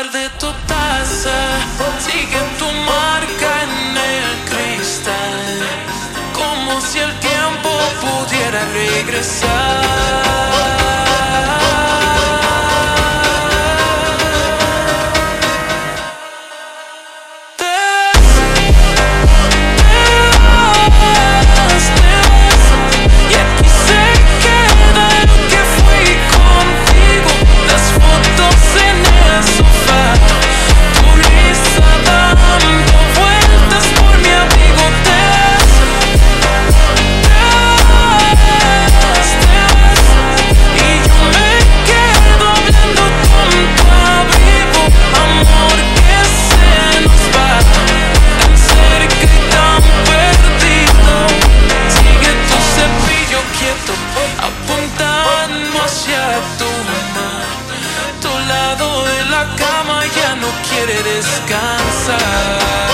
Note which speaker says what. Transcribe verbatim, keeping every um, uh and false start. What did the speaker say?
Speaker 1: beber de tu taza. Sigue tu marca en el cristal, como si el tiempo pudiera regresar. Apuntando hacia tu mar, tu lado de la cama ya no quiere descansar.